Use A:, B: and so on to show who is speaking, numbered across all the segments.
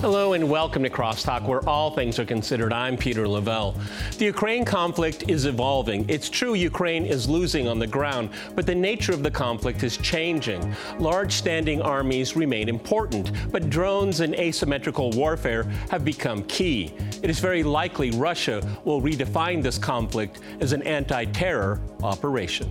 A: Hello and welcome to Crosstalk, where all things are considered. I'm Peter Lavelle. The Ukraine conflict is evolving. It's true Ukraine is losing on the ground, but the nature of the conflict is changing. Large standing armies remain important, but drones and asymmetrical warfare have become key. It is very likely Russia will redefine this conflict as an anti-terror operation.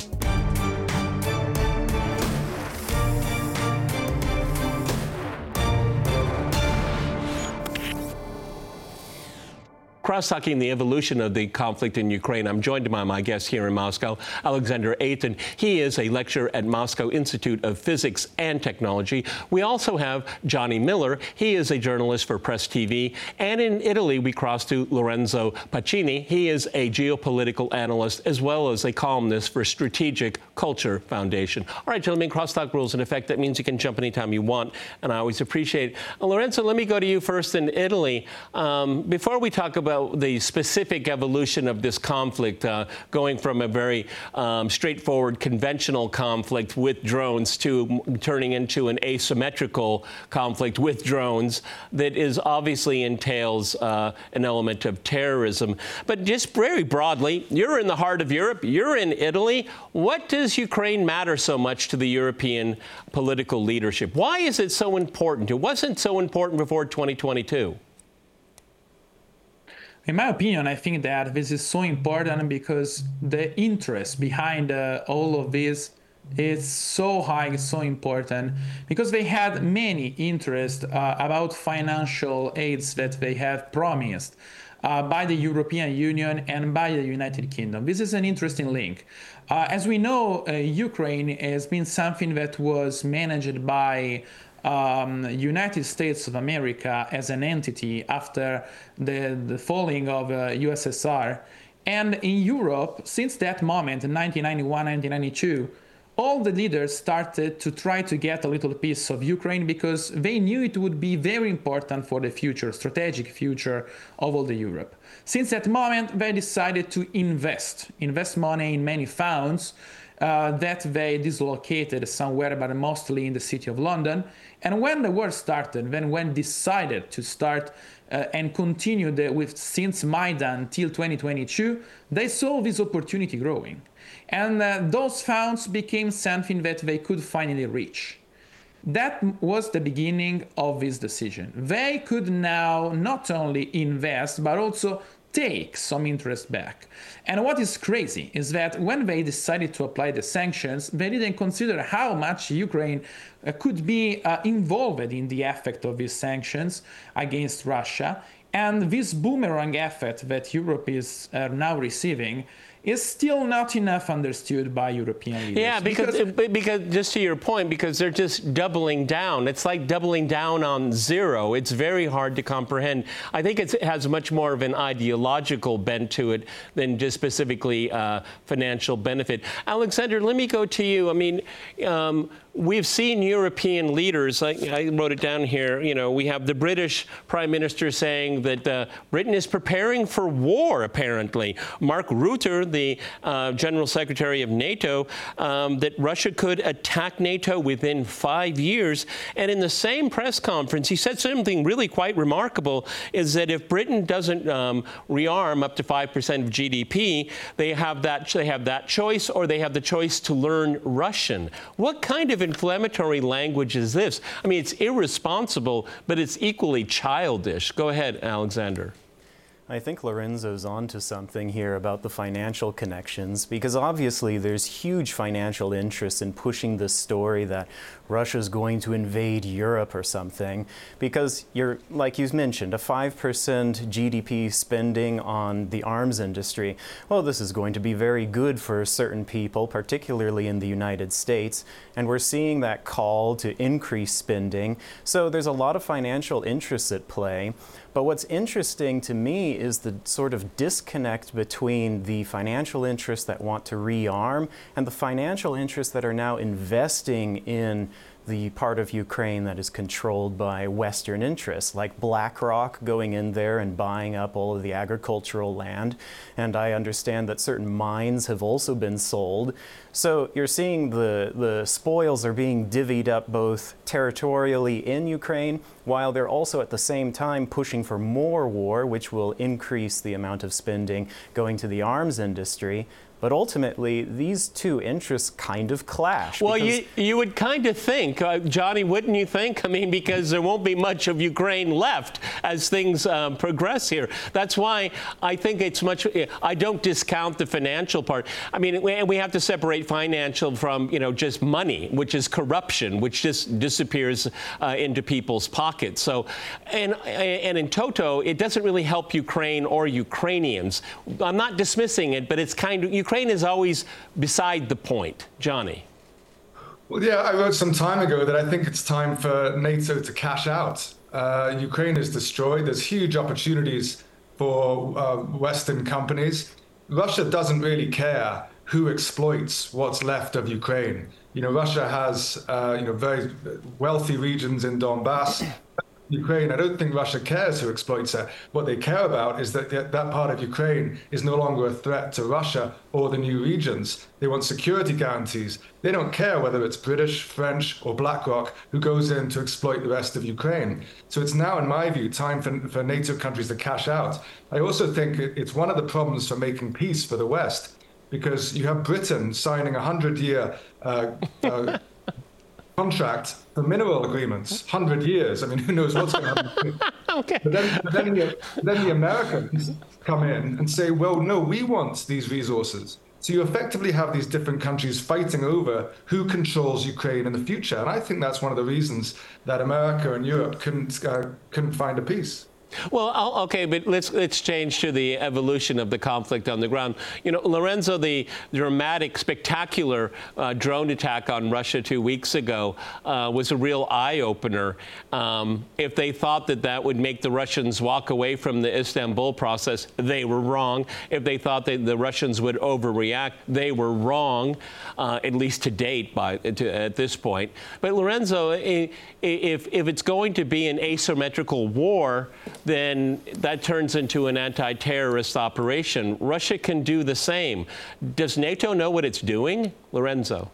A: Cross-talking the evolution of the conflict in Ukraine, I'm joined by my guest here in Moscow, Alexander Eitan. He is a lecturer at Moscow Institute of Physics and Technology. We also have Johnny Miller. He is a journalist for Press TV. And in Italy, we cross to Lorenzo Pacini. He is a geopolitical analyst as well as a columnist for Strategic Culture Foundation. All right, gentlemen, crosstalk rules in effect. That means you can jump anytime you want, and I always appreciate it. Lorenzo, let me go to you first in Italy. Before we talk about the specific evolution of this conflict, going from a very straightforward conventional conflict with drones to turning into an asymmetrical conflict with drones that is obviously entails an element of terrorism. But just very broadly, you're in the heart of Europe, you're in Italy. What does Ukraine matter so much to the European political leadership? Why is it so important? It wasn't so important before 2022.
B: In my opinion, I think that this is so important because the interest behind all of this is so high, so important, because they had many interests about financial aids that they have promised by the European Union and by the United Kingdom. This is an interesting link. As we know, Ukraine has been something that was managed by United States of America as an entity after the falling of USSR. And in Europe, since that moment, in 1991, 1992, all the leaders started to try to get a little piece of Ukraine because they knew it would be very important for the future, strategic future of all the Europe. Since that moment, they decided to invest money in many funds that they dislocated somewhere, but mostly in the city of London. And when the war started, when decided to start and continue with since Maidan till 2022, they saw this opportunity growing. And those funds became something that they could finally reach. That was the beginning of this decision. They could now not only invest, but also take some interest back. And what is crazy is that when they decided to apply the sanctions, they didn't consider how much Ukraine could be involved in the effect of these sanctions against Russia. And this boomerang effect that Europe is now receiving is still not enough understood by European leaders.
A: Yeah, because just to your point, because they're just doubling down. It's like doubling down on zero. It's very hard to comprehend. I think it has much more of an ideological bent to it than just specifically financial benefit. Alexander, let me go to you. I mean, we've seen European leaders, I wrote it down here, you know, we have the British Prime Minister saying that Britain is preparing for war, apparently. Mark Rutte, the General Secretary of NATO, that Russia could attack NATO within 5 years. And in the same press conference, he said something really quite remarkable, is that if Britain doesn't rearm up to 5% of GDP, they have that choice, or they have the choice to learn Russian. What kind of inflammatory language is this? I mean, it's irresponsible, but it's equally childish. Go ahead, Alexander.
C: I think Lorenzo's onto something here about the financial connections, because obviously there's huge financial interest in pushing this story that Russia's going to invade Europe or something, because like you mentioned, a 5% GDP spending on the arms industry. Well, this is going to be very good for certain people, particularly in the United States, and we're seeing that call to increase spending. So there's a lot of financial interests at play. But what's interesting to me is the sort of disconnect between the financial interests that want to rearm and the financial interests that are now investing in the part of Ukraine that is controlled by Western interests, like BlackRock going in there and buying up all of the agricultural land. And I understand that certain mines have also been sold. So you're seeing the spoils are being divvied up both territorially in Ukraine, while they're also at the same time pushing for more war, which will increase the amount of spending going to the arms industry. But ultimately, these two interests kind of clash.
A: Well, you would kind of think, Johnny, wouldn't you think? I mean, because there won't be much of Ukraine left as things progress here. That's why I think it's much, I don't discount the financial part. I mean, we have to separate financial from, just money, which is corruption, which just disappears into people's pockets. So, and in toto, it doesn't really help Ukraine or Ukrainians. I'm not dismissing it, but it's kind of, Ukraine is always beside the point. Johnny.
D: Well, yeah, I wrote some time ago that I think it's time for NATO to cash out. Ukraine is destroyed. There's huge opportunities for Western companies. Russia doesn't really care who exploits what's left of Ukraine. Russia has, very wealthy regions in Donbass. Ukraine, I don't think Russia cares who exploits it. What they care about is that that part of Ukraine is no longer a threat to Russia or the new regions. They want security guarantees. They don't care whether it's British, French, or BlackRock who goes in to exploit the rest of Ukraine. So it's now, in my view, time for NATO countries to cash out. I also think it's one of the problems for making peace for the West, because you have Britain signing a 100-year contract for mineral agreements, 100 years. I mean, who knows what's going to happen.
A: Okay.
D: But then the Americans come in and say, well, no, we want these resources. So you effectively have these different countries fighting over who controls Ukraine in the future. And I think that's one of the reasons that America and Europe couldn't find a peace.
A: Well, okay, but let's change to the evolution of the conflict on the ground. Lorenzo, the dramatic, spectacular drone attack on Russia 2 weeks ago was a real eye-opener. If they thought that would make the Russians walk away from the Istanbul process, they were wrong. If they thought that the Russians would overreact, they were wrong, at least to date at this point. But Lorenzo, if it's going to be an asymmetrical war, then that turns into an anti-terrorist operation. Russia can do the same. Does NATO know what it's doing? Lorenzo.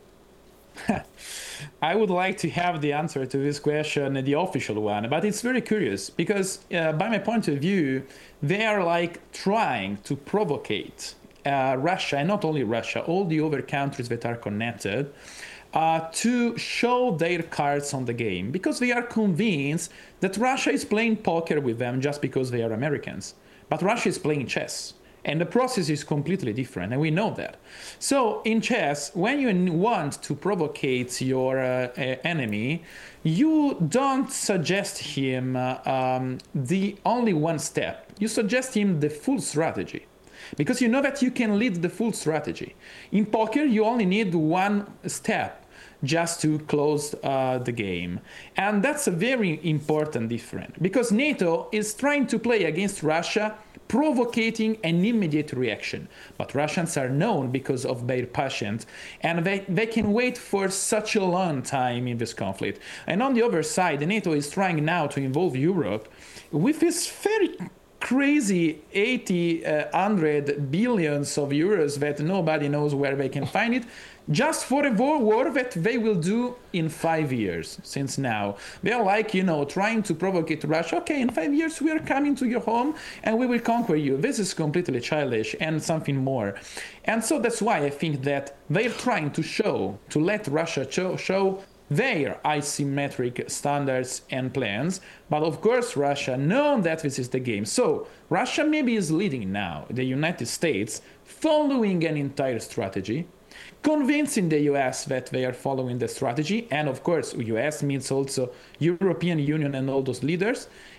B: I would like to have the answer to this question, the official one, but it's very curious because by my point of view, they are trying to provocate Russia, and not only Russia, all the other countries that are connected, to show their cards on the game, because they are convinced that Russia is playing poker with them just because they are Americans. But Russia is playing chess, and the process is completely different, and we know that. So in chess, when you want to provocate your enemy, you don't suggest him the only one step. You suggest him the full strategy, because you know that you can lead the full strategy. In poker, you only need one step just to close the game. And that's a very important difference, because NATO is trying to play against Russia, provocating an immediate reaction. But Russians are known because of their patience, and they can wait for such a long time in this conflict. And on the other side, NATO is trying now to involve Europe with this very crazy 100 billions of euros that nobody knows where they can find it, just for a war that they will do in 5 years since now. They are trying to provocate Russia. Okay, in 5 years we are coming to your home and we will conquer you. This is completely childish and something more. And so that's why I think that they're trying to let Russia show their asymmetric standards and plans. But of course, Russia knows that this is the game. So Russia maybe is leading now the United States, following an entire strategy, convincing the US that they are following the strategy. And of course, US means also European Union and all those leaders.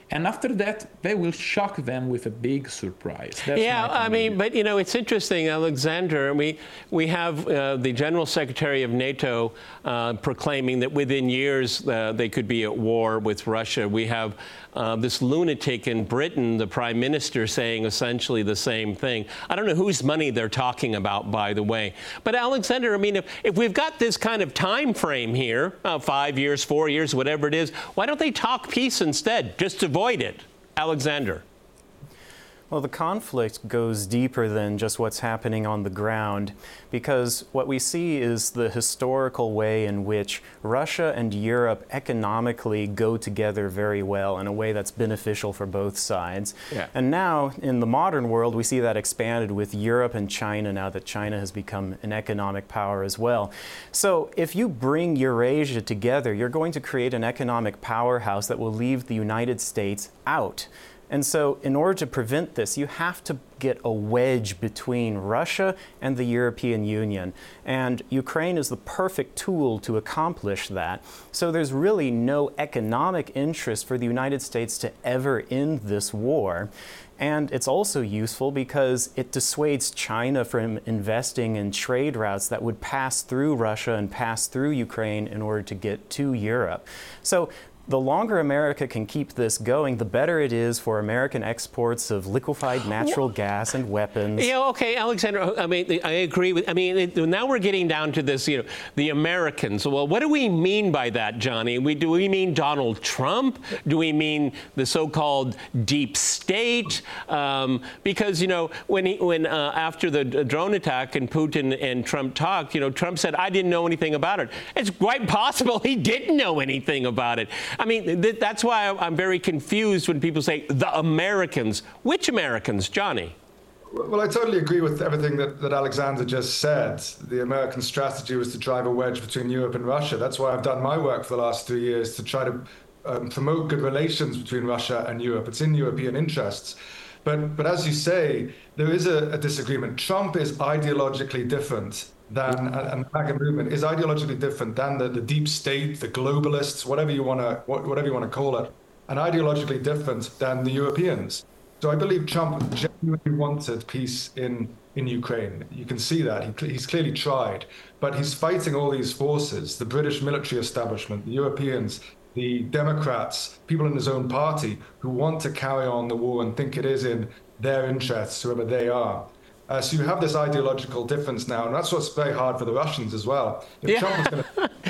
B: And after that, they will shock them with a big surprise. That's
A: yeah, I mean, but you know, it's interesting, Alexander. We have the General Secretary of NATO proclaiming that within years they could be at war with Russia. We have this lunatic in Britain, the Prime Minister, saying essentially the same thing. I don't know whose money they're talking about, by the way. But Alexander, I mean, if we've got this kind of time frame here, 5 years, 4 years, whatever it is, why don't they talk peace instead? Just avoid it. Alexander.
C: Well, the conflict goes deeper than just what's happening on the ground, because what we see is the historical way in which Russia and Europe economically go together very well in a way that's beneficial for both sides.
A: Yeah.
C: And now, in the modern world, we see that expanded with Europe and China, now that China has become an economic power as well. So if you bring Eurasia together, you're going to create an economic powerhouse that will leave the United States out. And so in order to prevent this, you have to get a wedge between Russia and the European Union. And Ukraine is the perfect tool to accomplish that. So there's really no economic interest for the United States to ever end this war. And it's also useful because it dissuades China from investing in trade routes that would pass through Russia and pass through Ukraine in order to get to Europe. So the longer America can keep this going, the better it is for American exports of liquefied natural gas and weapons.
A: Yeah, okay, Alexander, I mean, I agree with, now we're getting down to this, you know, the Americans. Well, what do we mean by that, Johnny? Do we mean Donald Trump? Do we mean the so-called deep state? Because, you know, when after the drone attack and Putin and Trump talked, you know, Trump said, I didn't know anything about it. It's quite possible he didn't know anything about it. I mean, that's why I'm very confused when people say the Americans. Which Americans, Johnny?
D: Well, I totally agree with everything that Alexander just said. The American strategy was to drive a wedge between Europe and Russia. That's why I've done my work for the last 3 years, to try to promote good relations between Russia and Europe. It's in European interests. But as you say, there is a disagreement. Trump is ideologically different than, and the MAGA movement is ideologically different than the deep state, the globalists, whatever you want to call it, and ideologically different than the Europeans. So I believe Trump genuinely wanted peace in Ukraine. You can see that. He's clearly tried, but he's fighting all these forces, the British military establishment, the Europeans, the Democrats, people in his own party who want to carry on the war and think it is in their interests, whoever they are. So you have this ideological difference now, and that's what's very hard for the Russians as well. If Trump was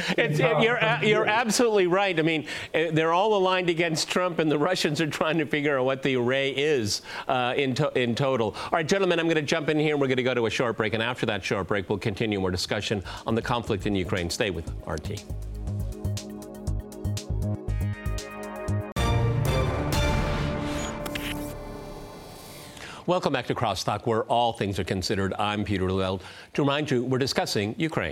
D: gonna
A: you're absolutely right. I mean, they're all aligned against Trump, and the Russians are trying to figure out what the array is in total. All right, gentlemen, I'm going to jump in here. We're going to go to a short break, and after that short break, we'll continue our discussion on the conflict in Ukraine. Stay with RT. Welcome back to Crosstalk, where all things are considered. I'm Peter Lewald. To remind you, we're discussing Ukraine.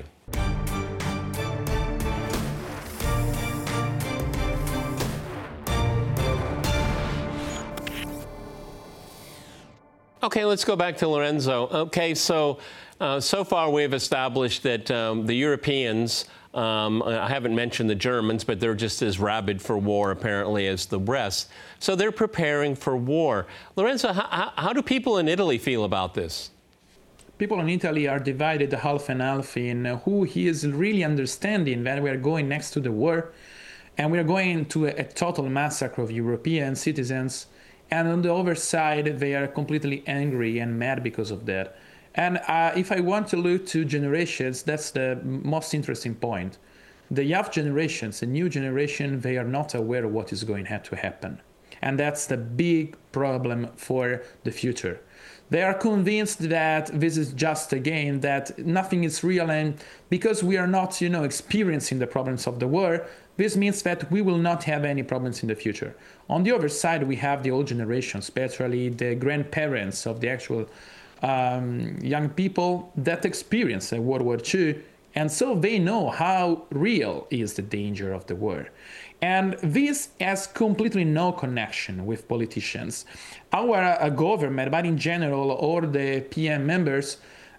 A: Okay, let's go back to Lorenzo. Okay, so far we've established that the Europeans, I haven't mentioned the Germans, but they're just as rabid for war, apparently, as the rest. So they're preparing for war. Lorenzo, how do people in Italy feel about this?
B: People in Italy are divided half and half in who is really understanding that we are going next to the war, and we are going to a total massacre of European citizens. And on the other side, they are completely angry and mad because of that. And if I want to look to generations, that's the most interesting point. The young generations, the new generation, they are not aware of what is going to happen. And that's the big problem for the future. They are convinced that this is just a game, that nothing is real, and because we are not, experiencing the problems of the war, this means that we will not have any problems in the future. On the other side, we have the old generation, especially the grandparents of the actual young people that experience World War II, and so they know how real is the danger of the war. And this has completely no connection with politicians. Our government, but in general, or the PM members,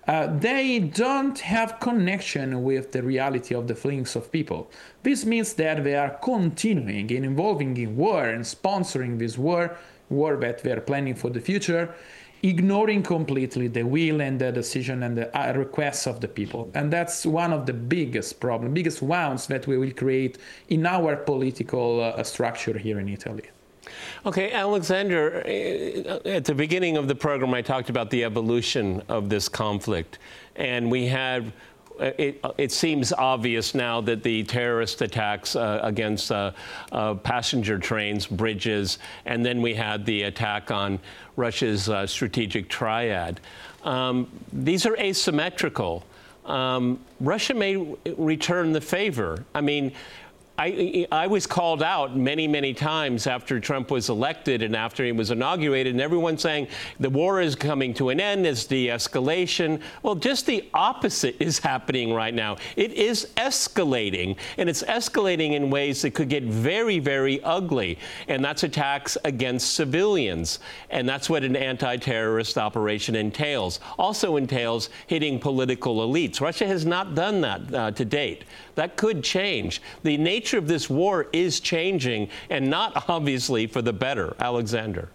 B: they don't have connection with the reality of the feelings of people. This means that they are continuing and involving in war and sponsoring this war that they are planning for the future, ignoring completely the will and the decision and the requests of the people. And that's one of the biggest problems, biggest wounds that we will create in our political structure here in Italy.
A: Okay, Alexander, at the beginning of the program, I talked about the evolution of this conflict. And we had, it seems obvious now that the terrorist attacks against passenger trains, bridges, and then we had the attack on Russia's strategic triad. These are asymmetrical. Russia may return the favor. I mean, I was called out many, many times after Trump was elected and after he was inaugurated, and everyone saying the war is coming to an end, it's de-escalation. Well, just the opposite is happening right now. It is escalating, and it's escalating in ways that could get very, very ugly, and that's attacks against civilians, and that's what an anti-terrorist operation entails. Also entails hitting political elites. Russia has not done that to date. That could change. The nature of this war is changing, and not obviously for the better. Alexander.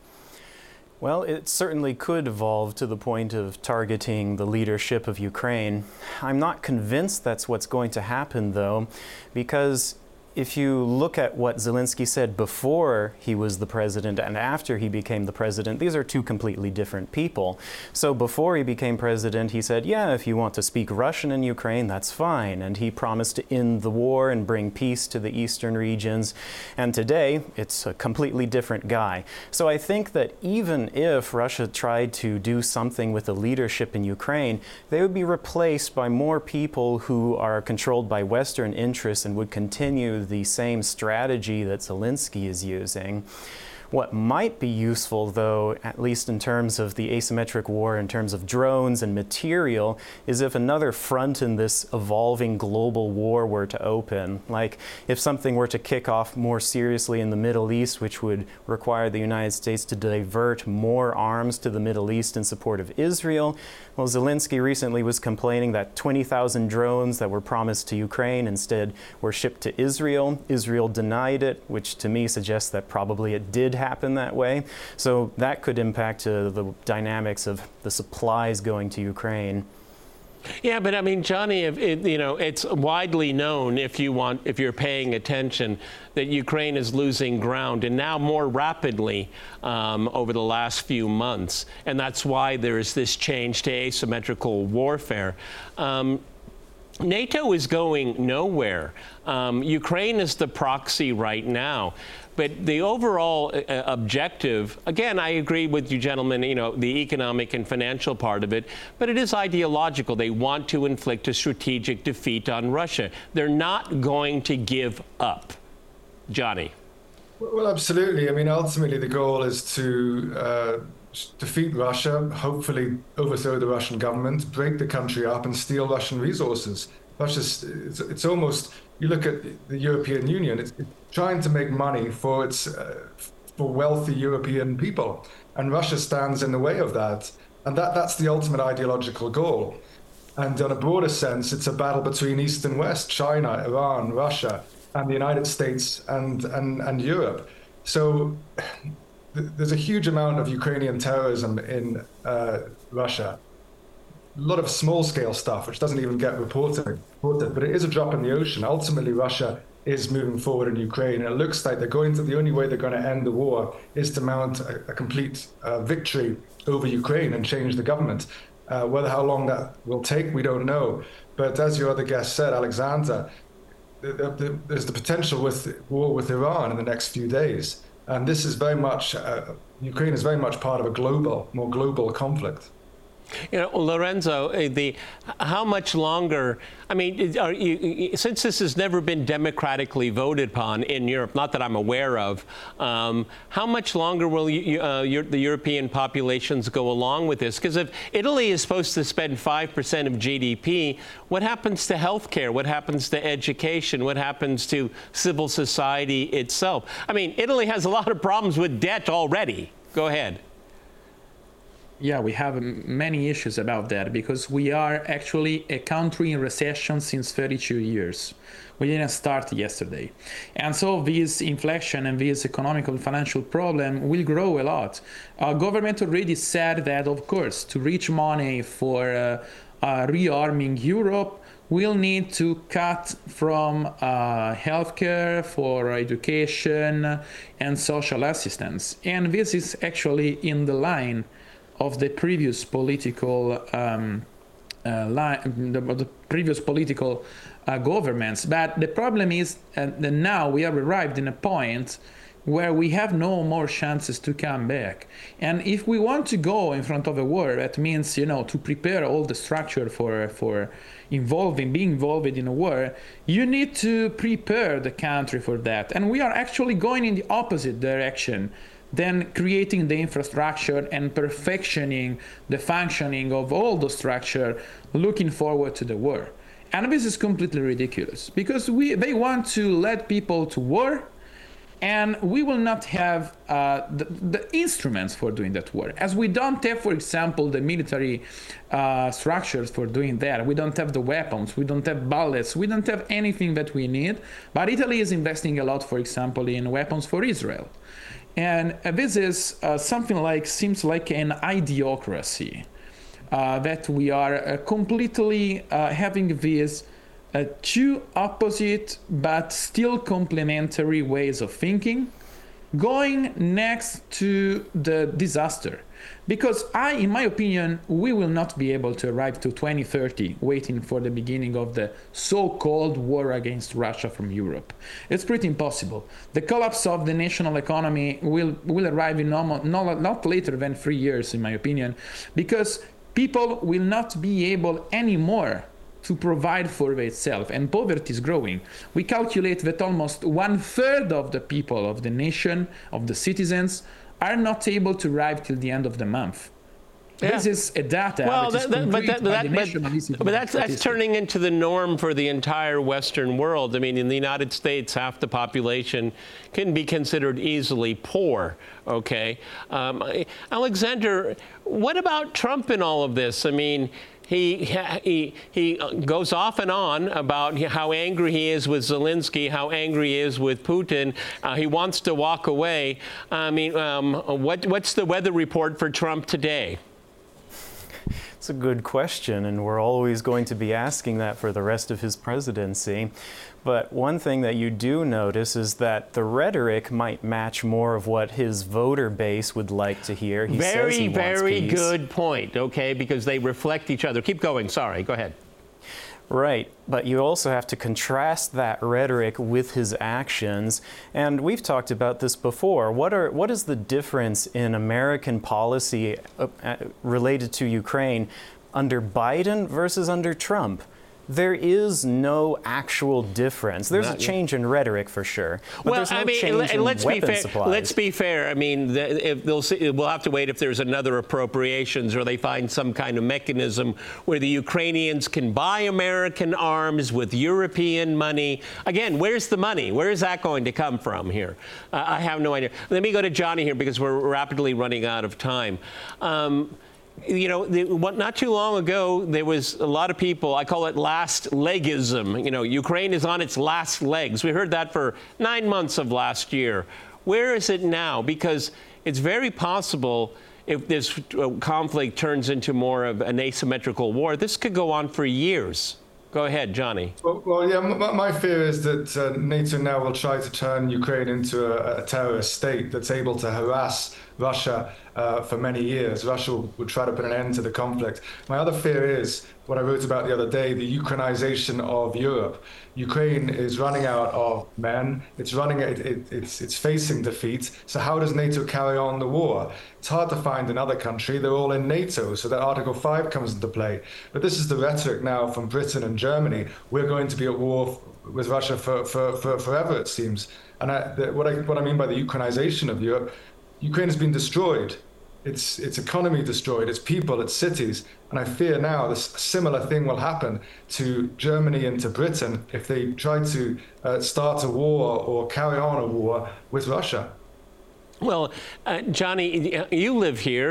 C: Well, it certainly could evolve to the point of targeting the leadership of Ukraine. I'm not convinced that's what's going to happen, though, because if you look at what Zelensky said before he was the president and after he became the president, these are two completely different people. So before he became president, he said, yeah, if you want to speak Russian in Ukraine, that's fine. And he promised to end the war and bring peace to the eastern regions. And today, it's a completely different guy. So I think that even if Russia tried to do something with the leadership in Ukraine, they would be replaced by more people who are controlled by Western interests and would continue the same strategy that Zelensky is using. What might be useful, though, at least in terms of the asymmetric war, in terms of drones and material, is if another front in this evolving global war were to open. Like if something were to kick off more seriously in the Middle East, which would require the United States to divert more arms to the Middle East in support of Israel. Well, Zelensky recently was complaining that 20,000 drones that were promised to Ukraine instead were shipped to Israel. Israel denied it, which to me suggests that probably it did happen that way. So that could impact the dynamics of the supplies going to Ukraine.
A: Yeah, but I mean, Johnny, it's widely known, if you're paying attention, that Ukraine is losing ground, and now more rapidly over the last few months. And that's why there is this change to asymmetrical warfare. NATO is going nowhere. Ukraine is the proxy right now. But the overall objective, again, I agree with you gentlemen, the economic and financial part of it, but it is ideological. They want to inflict a strategic defeat on Russia. They're not going to give up. Johnny.
D: Well, absolutely. I mean, ultimately, the goal is to defeat Russia, hopefully overthrow the Russian government, break the country up, and steal Russian resources. It's almost, you look at the European Union, it's trying to make money for wealthy European people, and Russia stands in the way of that. And that's the ultimate ideological goal. And on a broader sense, it's a battle between East and West, China, Iran, Russia, and the United States and Europe. So there's a huge amount of Ukrainian terrorism in Russia. A lot of small-scale stuff, which doesn't even get reported, but it is a drop in the ocean. Ultimately, Russia is moving forward in Ukraine, and it looks like the only way they're going to end the war is to mount a complete victory over Ukraine and change the government. How long that will take, we don't know. But as your other guest said, Alexander, there's the potential with war with Iran in the next few days. And this is very much, Ukraine is very much part of a more global conflict.
A: Lorenzo, how much longer, I mean, since this has never been democratically voted upon in Europe, not that I'm aware of, how much longer will the European populations go along with this? Because if Italy is supposed to spend 5% of GDP, what happens to healthcare? What happens to education? What happens to civil society itself? I mean, Italy has a lot of problems with debt already. Go ahead.
B: Yeah, we have many issues about that because we are actually a country in recession since 32 years. We didn't start yesterday. And so this inflation and this economic and financial problem will grow a lot. Our government already said that, of course, to reach money for rearming Europe, we'll need to cut from healthcare, for education, and social assistance. And this is actually in the line of the previous political governments. But the problem is that now we have arrived in a point where we have no more chances to come back. And if we want to go in front of a war, that means, to prepare all the structure for being involved in a war, you need to prepare the country for that. And we are actually going in the opposite direction than creating the infrastructure and perfectioning the functioning of all the structure, looking forward to the war. And this is completely ridiculous because they want to lead people to war, and we will not have the instruments for doing that war. As we don't have, for example, the military structures for doing that. We don't have the weapons, we don't have bullets, we don't have anything that we need. But Italy is investing a lot, for example, in weapons for Israel. And this is seems like an idiocracy that we are completely having these two opposite but still complementary ways of thinking going next to the disaster. Because in my opinion, we will not be able to arrive to 2030 waiting for the beginning of the so-called war against Russia from Europe. It's pretty impossible. The collapse of the national economy will arrive in not later than 3 years, in my opinion, because people will not be able anymore to provide for itself, and poverty is growing. We calculate that almost 1/3 of the people of the nation, of the citizens, are not able to arrive till the end of the month. Yeah. This is a data.
A: Well, but that's turning into the norm for the entire Western world. I mean, in the United States, half the population can be considered easily poor. Okay, Alexander, what about Trump in all of this? I mean, he goes off and on about how angry he is with Zelensky, how angry he is with Putin. He wants to walk away. I mean, what's the weather report for Trump today?
C: It's a good question, and we're always going to be asking that for the rest of his presidency. But one thing that you do notice is that the rhetoric might match more of what his voter base would like to hear. He says he wants
A: very
C: peace.
A: Good point, okay, because they reflect each other. Keep going. Sorry, go ahead.
C: Right, but you also have to contrast that rhetoric with his actions. And we've talked about this before. What is the difference in American policy related to Ukraine under Biden versus under Trump? There is no actual difference. There's a change in rhetoric for sure, but there's no change in weapon supplies.
A: Let's be fair. I mean, we'll have to wait if there's another appropriations or they find some kind of mechanism where the Ukrainians can buy American arms with European money. Again, where's the money? Where is that going to come from here? I have no idea. Let me go to Johnny here because we're rapidly running out of time. Not too long ago, there was a lot of people, I call it last legism. Ukraine is on its last legs. We heard that for 9 months of last year. Where is it now? Because it's very possible if this conflict turns into more of an asymmetrical war, this could go on for years. Go ahead, Johnny.
D: Well, yeah, my fear is that NATO now will try to turn Ukraine into a terrorist state that's able to harass Russia for many years. Russia would try to put an end to the conflict. My other fear is what I wrote about the other day, the Ukrainization of Europe. Ukraine is running out of men. It's facing defeat. So how does NATO carry on the war? It's hard to find another country. They're all in NATO, so that Article 5 comes into play. But this is the rhetoric now from Britain and Germany. We're going to be at war with Russia for forever, it seems. And what I mean by the Ukrainization of Europe, Ukraine has been destroyed. Its economy destroyed, its people, its cities. And I fear now this similar thing will happen to Germany and to Britain if they try to start a war or carry on a war with Russia.
A: Well, Johnny, you live here.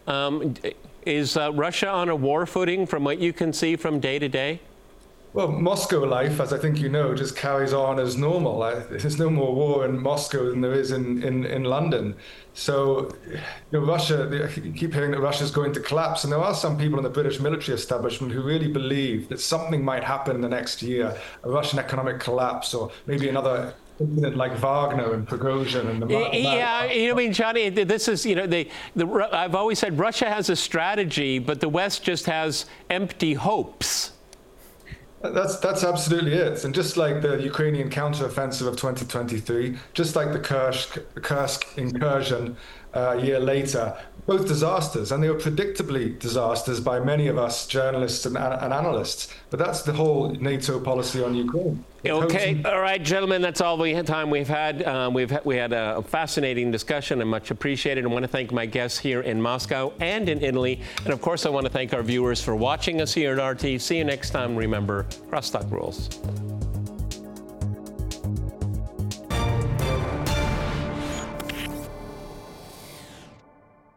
A: Is Russia on a war footing from what you can see from day to day?
D: Well, Moscow life, as I think you know, just carries on as normal. There's no more war in Moscow than there is in London. So, Russia, you keep hearing that Russia's going to collapse. And there are some people in the British military establishment who really believe that something might happen in the next year, a Russian economic collapse, or maybe another incident like Wagner and Prigozhin and the
A: Yeah, Johnny, this is, I've always said Russia has a strategy, but the West just has empty hopes.
D: That's absolutely it. And just like the Ukrainian counteroffensive of 2023, just like the Kursk incursion a year later, both disasters, and they were predictably disasters by many of us journalists and analysts. But that's the whole NATO policy on Ukraine.
A: Okay, all right, gentlemen, that's all the time we've had. We had a fascinating discussion and much appreciated. I want to thank my guests here in Moscow and in Italy. And of course, I want to thank our viewers for watching us here at RT. See you next time. Remember, Rostock rules.